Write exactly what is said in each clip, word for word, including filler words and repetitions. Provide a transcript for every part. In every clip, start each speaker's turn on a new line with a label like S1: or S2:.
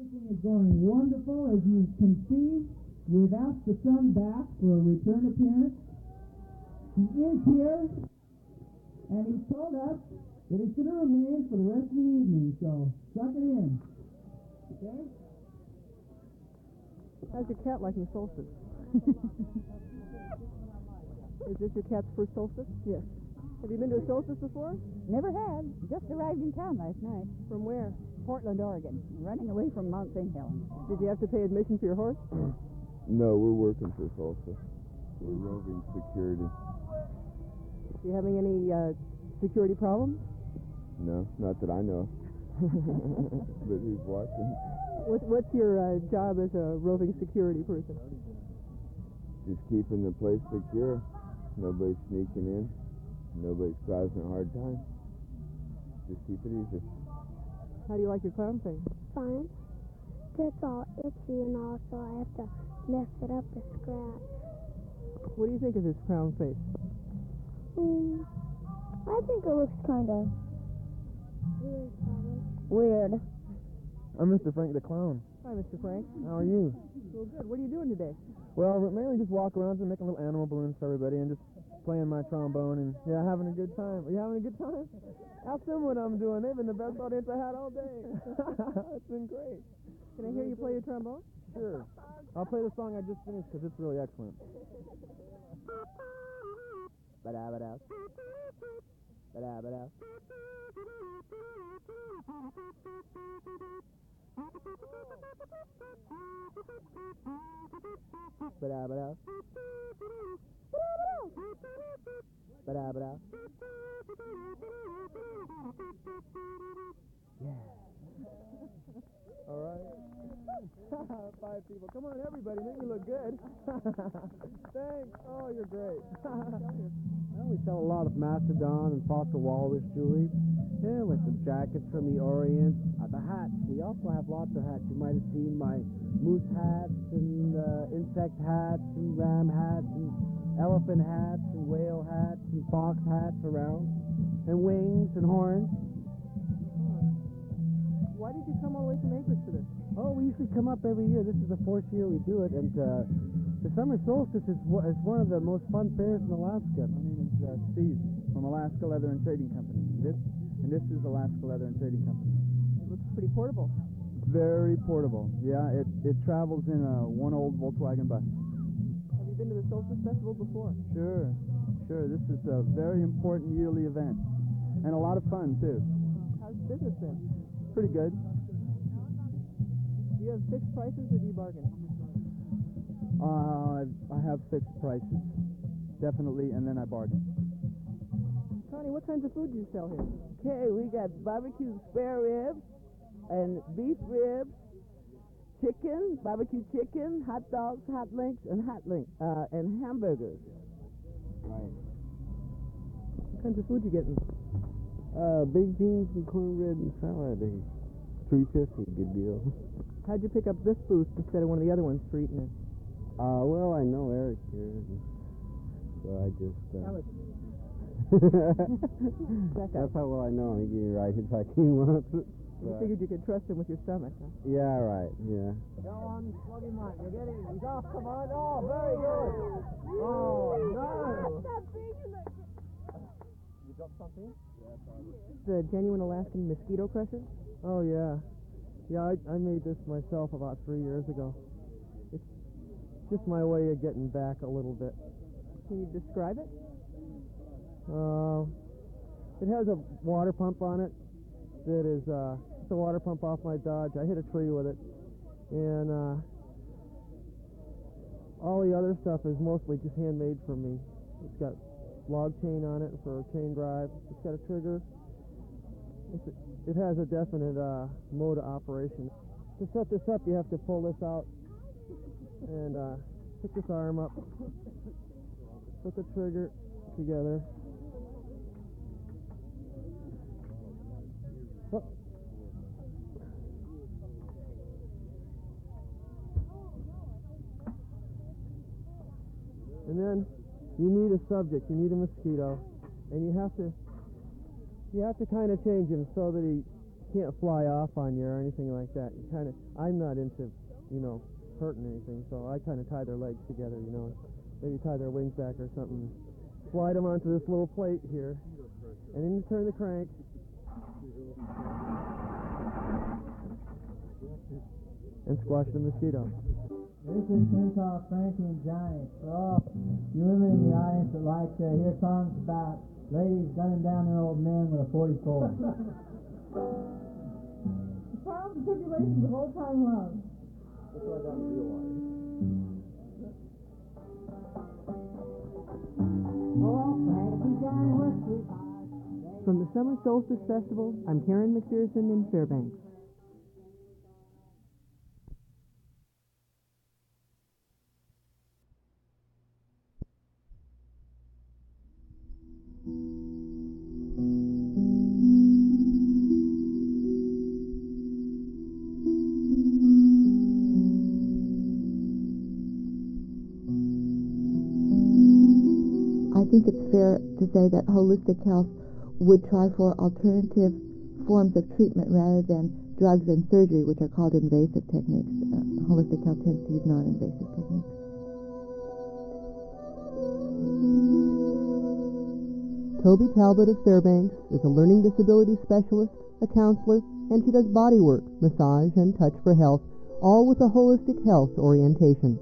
S1: Everything is going wonderful. As you can see, we've asked the son back for a return appearance. He is here, and he told us that he's going to remain for the rest of the evening, so suck it in. Okay?
S2: How's your cat liking solstice? Is this your cat's first solstice?
S3: Yes.
S2: Have you been to a solstice before?
S3: Never had. Just arrived in town last night.
S2: From where?
S3: Portland, Oregon. Running away from Mount Saint Helens.
S2: Did you have to pay admission for your horse?
S4: No, we're working for solstice. We're roving security.
S2: You having any uh, security problems?
S4: No, not that I know. But who's watching?
S2: What, what's your uh, job as a roving security person?
S4: Just keeping the place secure. Nobody's sneaking in. Nobody's causing a hard time. Just keep it easy.
S2: How do you like your clown thing?
S5: Fine. It's all itchy and all, so I have to mess it up to scratch.
S2: What do you think of this clown face?
S5: Hmm. I think it looks kind of weird, probably.
S3: Weird.
S6: I'm Mister Frank the Clown.
S2: Hi, Mister Frank.
S6: How are you?
S2: Well, good. What are you doing today?
S6: Well, mainly just walk around and making little animal balloons for everybody and just playing my trombone and, yeah, having a good time. Are you having a good time? Ask them what I'm doing. They've been the best audience I had all day. It's been great.
S2: Can I hear you play your trombone?
S6: Sure. I'll play the song I just finished because it's really excellent. Ba-da-ba-da. Ba-da-ba-da. Ba-da-ba-da. Ba-da-ba-da. Yeah. All right. Five people. Come on, everybody. Make me look good. Thanks. Oh, you're great.
S7: Well, we sell a lot of mastodon and fossil walrus jewelry. Yeah, with the jackets from the Orient. Uh, the hats. We also have lots of hats. You might have seen my moose hats and uh, insect hats and ram hats and elephant hats and whale hats and fox hats around. And wings and horns.
S2: Why did you come all the way from Anchorage for this?
S7: Oh, we usually come up every year. This is the fourth year we do it, and uh, the summer solstice is, is one of the most fun fairs in Alaska.
S8: My name is uh, Steve from Alaska Leather and Trading Company. This and this is Alaska Leather and Trading Company.
S2: It looks pretty portable.
S8: Very portable. Yeah, it it travels in a one old Volkswagen bus.
S2: Have you been to the Solstice Festival before?
S8: Sure, sure. This is a very important yearly event, and a lot of fun too.
S2: How's business been?
S8: Pretty good.
S2: Do you have fixed prices or do you bargain?
S8: Uh, I have fixed prices, definitely, and then I bargain.
S2: Connie, what kinds of food do you sell here?
S9: Okay, we got barbecue spare ribs and beef ribs, chicken, barbecue chicken, hot dogs, hot links, and hot link, uh, and hamburgers.
S8: Right.
S2: What kinds of food you getting?
S7: Uh, baked beans and cornbread and salad. three fifty, good deal.
S2: How'd you pick up this booth instead of one of the other ones for eating it?
S7: Uh, well, I know Eric here, so I just... Uh, That's how well I know him. He gave me right hitchhiking once.
S2: You figured you could trust him with your stomach, huh?
S7: Yeah, right, yeah.
S1: Go on, plug him on. You're getting, he's off, come on. Oh, very good. Oh, no.
S6: You got something?
S2: The genuine Alaskan mosquito crusher?
S6: Oh, yeah. Yeah, I, I made this myself about three years ago. It's just my way of getting back a little bit.
S2: Can you describe it?
S6: Uh, it has a water pump on it that is uh, it's a water pump off my Dodge. I hit a tree with it. And uh, all the other stuff is mostly just handmade for me. It's got log chain on it for a chain drive. It's got a trigger. It's a, it has a definite uh, mode of operation. To set this up, you have to pull this out and uh, pick this arm up, put the trigger together. Oh. And then you need a subject, you need a mosquito, and you have to you have to kind of change him so that he can't fly off on you or anything like that. You kind of, I'm not into, you know, hurting anything, so I kind of tie their legs together, you know, maybe tie their wings back or something. Slide them onto this little plate here, and then you turn the crank. And squash the mosquito.
S1: This is Pinto, Frankie, and Johnny. For all you women in the audience that like to hear songs about ladies gunning down their old men with a forty-four.
S10: Trials and tribulations of old time love.
S6: That's what I got in real life.
S2: From the Summer Solstice Festival, I'm Karen McPherson in Fairbanks.
S5: I think it's fair to say that holistic health would try for alternative forms of treatment rather than drugs and surgery, which are called invasive techniques. Uh, holistic health tends to use non-invasive techniques.
S11: Toby Talbot of Fairbanks is a learning disability specialist, a counselor, and she does body work, massage, and touch for health, all with a holistic health orientation.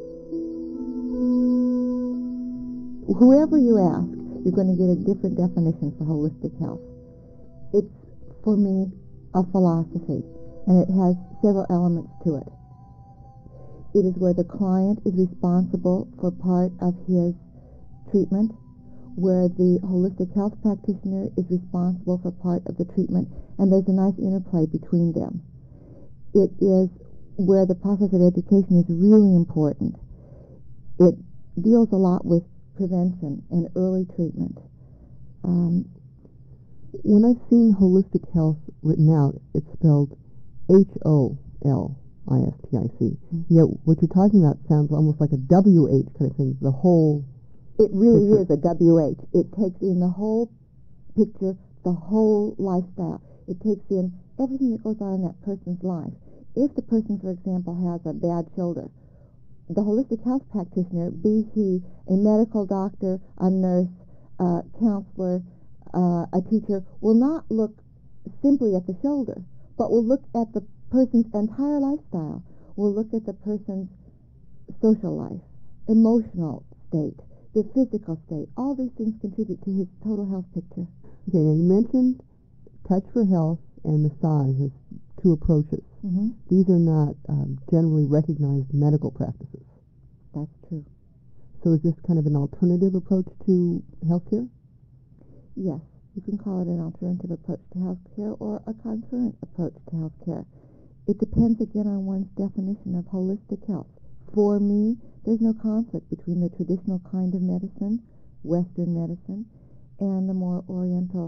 S5: Whoever you ask, you're going to get a different definition for holistic health. It's, for me, a philosophy, and it has several elements to it. It is where the client is responsible for part of his treatment, where the holistic health practitioner is responsible for part of the treatment, and there's a nice interplay between them. It is where the process of education is really important. It deals a lot with prevention and early treatment.
S11: Um, when I've seen holistic health written out, it's spelled H O L I S T I C. Mm-hmm. Yet what you're talking about sounds almost like a W H kind of thing, the whole...
S5: It really
S11: picture.
S5: is a W H. It takes in the whole picture, the whole lifestyle. It takes in everything that goes on in that person's life. If the person, for example, has a bad shoulder, the holistic health practitioner, be he a medical doctor, a nurse, a counselor, uh, a teacher, will not look simply at the shoulder, but will look at the person's entire lifestyle, will look at the person's social life, emotional state, the physical state. All these things contribute to his total health picture.
S11: Okay, now you mentioned touch for health and massage as two approaches.
S5: Mm-hmm.
S11: These are not um, generally recognized medical practices.
S5: That's true.
S11: So is this kind of an alternative approach to healthcare?
S5: Yes, you can call it an alternative approach to healthcare or a concurrent approach to healthcare. It depends again on one's definition of holistic health. For me, there's no conflict between the traditional kind of medicine, Western medicine, and the more Oriental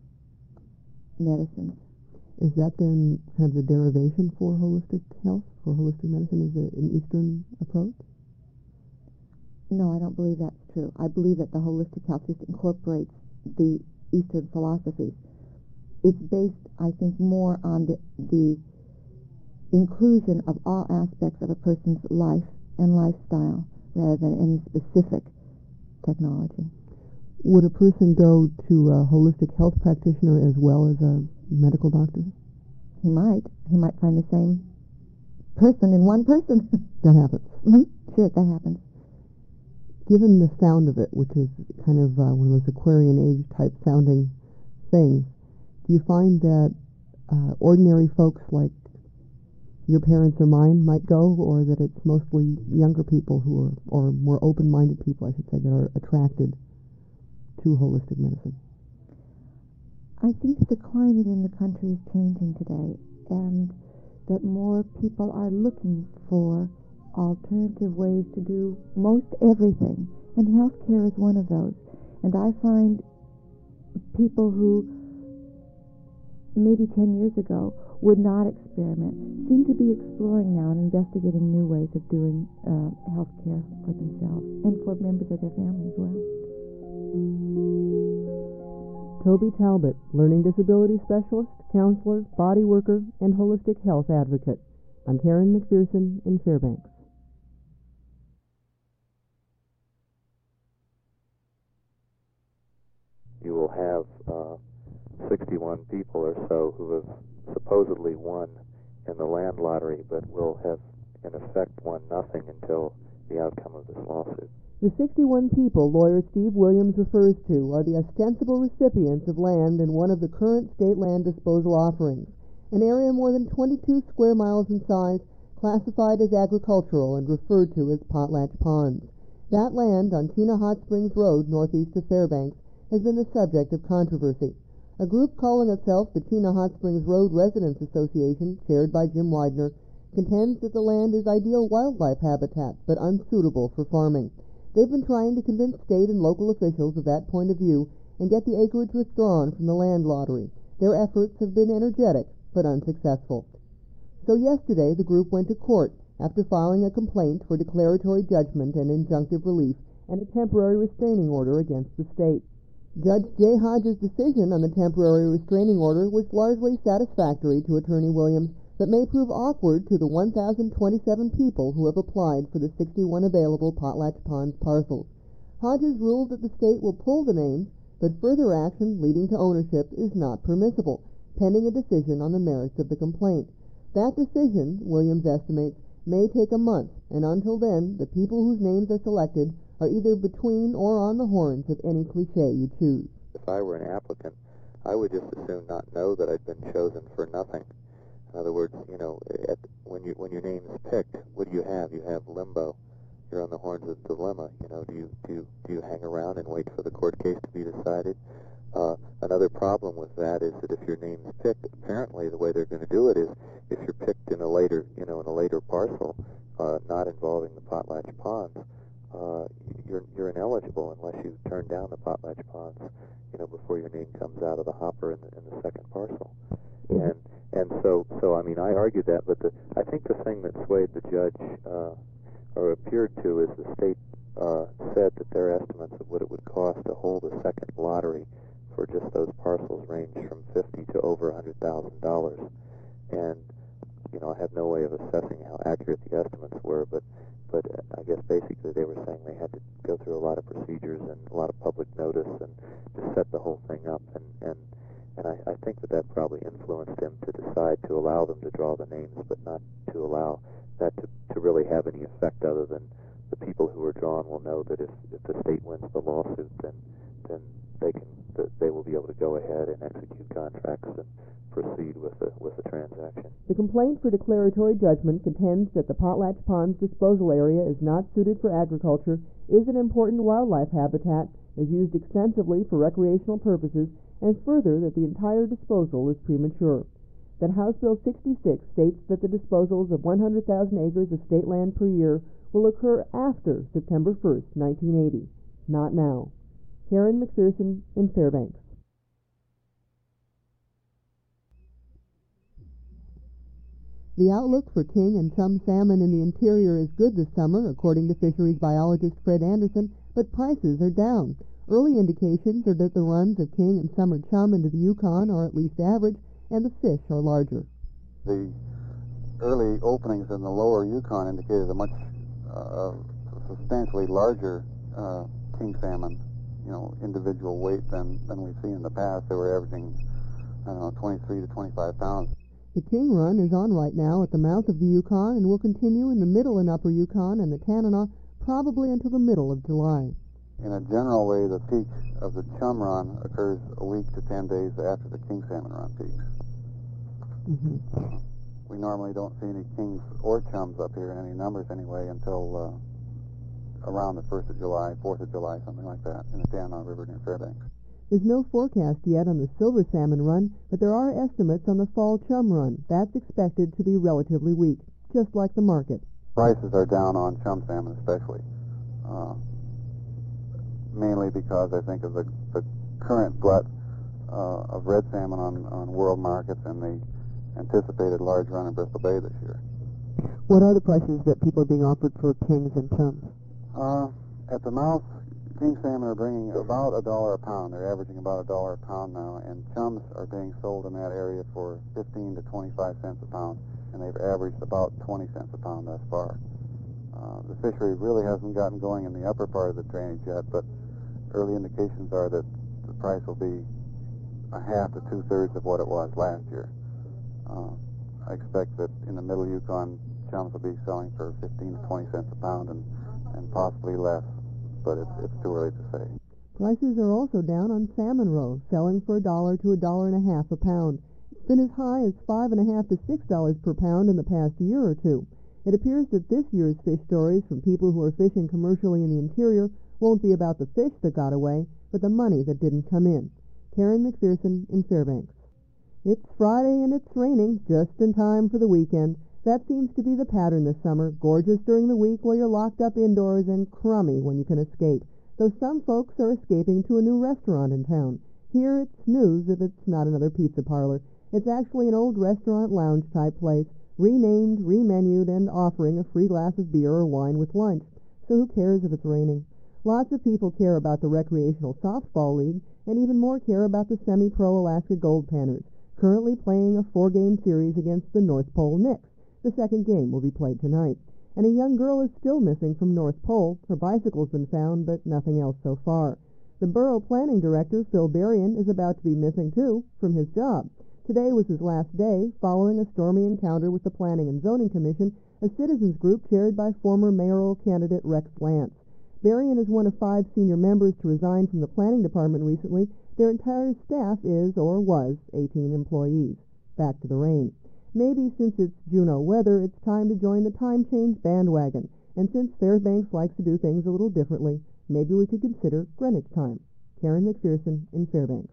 S5: medicines.
S11: Is that then kind of the derivation for holistic health, for holistic medicine? Is it an Eastern approach?
S5: No, I don't believe that's true. I believe that the holistic health just incorporates the Eastern philosophies. It's based, I think, more on the, the inclusion of all aspects of a person's life and lifestyle rather than any specific technology.
S11: Would a person go to a holistic health practitioner as well as a medical doctor?
S5: He might. He might find the same person in one person.
S11: That happens.
S5: Mm-hmm. Sure, that happens.
S11: Given the sound of it, which is kind of uh, one of those Aquarian Age type sounding things, do you find that uh, ordinary folks like your parents or mine might go, or that it's mostly younger people who are, or more open-minded people, I should say, that are attracted to holistic medicine?
S5: I think that the climate in the country is changing today, and that more people are looking for alternative ways to do most everything, and healthcare is one of those. And I find people who maybe ten years ago would not experiment seem to be exploring now and investigating new ways of doing uh, healthcare for themselves and for members of their family as well.
S2: Toby Talbot, Learning Disability Specialist, Counselor, Body Worker, and Holistic Health Advocate. I'm Karen McPherson in Fairbanks.
S12: You will have uh, sixty-one people or so who have supposedly won in the land lottery, but will have in effect won nothing until the outcome of this lawsuit.
S2: The sixty-one people lawyer Steve Williams refers to are the ostensible recipients of land in one of the current state land disposal offerings, an area more than twenty-two square miles in size, classified as agricultural and referred to as Potlatch Ponds. That land on Chena Hot Springs Road, northeast of Fairbanks, has been the subject of controversy. A group calling itself the Chena Hot Springs Road Residents Association, chaired by Jim Widener, contends that the land is ideal wildlife habitat, but unsuitable for farming. They've been trying to convince state and local officials of that point of view and get the acreage withdrawn from the land lottery. Their efforts have been energetic, but unsuccessful. So yesterday, the group went to court after filing a complaint for declaratory judgment and injunctive relief and a temporary restraining order against the state. Judge Jay Hodges' decision on the temporary restraining order was largely satisfactory to Attorney Williams, but may prove awkward to the one thousand twenty-seven people who have applied for the sixty-one available Potlatch Ponds parcels. Hodges ruled that the state will pull the names, but further action leading to ownership is not permissible, pending a decision on the merits of the complaint. That decision, Williams estimates, may take a month, and until then, the people whose names are selected are either between or on the horns of any cliché you choose.
S12: If I were an applicant, I would just as soon not know that I'd been chosen for nothing. In other words, you know, at, when you when your name is picked, what do you have? You have limbo. You're on the horns of dilemma. You know, do you do you, do you hang around and wait for the court case to be decided? Uh, another problem with that is that if your name is picked, apparently the way they're going to do it is if you're picked in a later, you know, in a later parcel, uh, not involving the Potlatch Ponds, uh, you're you're ineligible unless you turn down the Potlatch Ponds, you know, before your name comes out of the hopper in the, in the second parcel. And and so so I mean I argued that, but the I think the thing that swayed the judge uh, or appeared to is the state uh, said that their estimates of what it would cost to hold a second lottery for just those parcels range from fifty to over a hundred thousand dollars, and you know I have no way of assessing how accurate the estimates were, but but I guess basically they were saying they had to go through a lot of procedures and a lot of public notice and to set the whole thing up, and and and I, I think that that probably influenced him to decide to allow them to draw the names, but not to allow that to, to really have any effect other than the people who are drawn will know that if, if the state wins the lawsuit, then then they can that they will be able to go ahead and execute contracts and proceed with the with the transaction.
S2: The complaint for declaratory judgment contends that the Potlatch Ponds disposal area is not suited for agriculture, is an important wildlife habitat, is used extensively for recreational purposes, and further that the entire disposal is premature. That House Bill sixty-six states that the disposals of one hundred thousand acres of state land per year will occur after September first, nineteen eighty, not now. Karen McPherson in Fairbanks.
S5: The outlook for king and chum salmon in the interior is good this summer, according to fisheries biologist Fred Anderson, but prices are down. Early indications are that the runs of king and summer chum into the Yukon are at least average, and the fish are larger.
S13: The early openings in the lower Yukon indicated a much uh, substantially larger uh, king salmon, you know, individual weight than, than we've seen in the past. They were averaging, I don't know, twenty-three to twenty-five pounds.
S5: The king run is on right now at the mouth of the Yukon and will continue in the middle and upper Yukon and the Tanana probably until the middle of July.
S13: In a general way, the peak of the chum run occurs a week to ten days after the king salmon run peaks.
S5: Mm-hmm.
S13: Uh, we normally don't see any kings or chums up here in any numbers anyway until uh, around the first of July, fourth of July, something like that, in the Tanana River near Fairbanks.
S5: There's no forecast yet on the silver salmon run, but there are estimates on the fall chum run. That's expected to be relatively weak, just like the market.
S13: Prices are down on chum salmon especially, uh, mainly because I think of the, the current glut uh, of red salmon on, on world markets and the anticipated large run in Bristol Bay this year.
S11: What are the prices that people are being offered for kings and chums?
S13: Uh, at the mouth, king salmon are bringing about a dollar a pound. They're averaging about a dollar a pound now, and chums are being sold in that area for fifteen to twenty-five cents a pound, and they've averaged about twenty cents a pound thus far. Uh, the fishery really hasn't gotten going in the upper part of the drainage yet, but early indications are that the price will be a half to two-thirds of what it was last year. Uh, I expect that in the middle Yukon, chums will be selling for fifteen to twenty cents a pound, and, and possibly less, but it's, it's too early to say.
S2: Prices are also down on salmon roe, selling for a dollar to a dollar and a half a pound. It's been as high as five and a half to six dollars per pound in the past year or two. It appears that this year's fish stories from people who are fishing commercially in the interior won't be about the fish that got away, but the money that didn't come in. Karen McPherson in Fairbanks. It's Friday and it's raining, just in time for the weekend. That seems to be the pattern this summer, gorgeous during the week while you're locked up indoors, and crummy when you can escape. Though some folks are escaping to a new restaurant in town. Here it's news if it's not another pizza parlor. It's actually an old restaurant lounge type place, renamed, remenued, and offering a free glass of beer or wine with lunch. So who cares if it's raining? Lots of people care about the recreational softball league, and even more care about the semi-pro Alaska Gold Panners, currently playing a four-game series against the North Pole Knicks. The second game will be played tonight. And a young girl is still missing from North Pole. Her bicycle's been found, but nothing else so far. The borough planning director, Phil Berrien, is about to be missing, too, from his job. Today was his last day, following a stormy encounter with the Planning and Zoning Commission, a citizens group chaired by former mayoral candidate Rex Lance. Berrien is one of five senior members to resign from the planning department recently. Their entire staff is, or was, eighteen employees. Back to the rain. Maybe since it's Juneau weather, it's time to join the time change bandwagon. And since Fairbanks likes to do things a little differently, maybe we could consider Greenwich time. Karen McPherson in Fairbanks.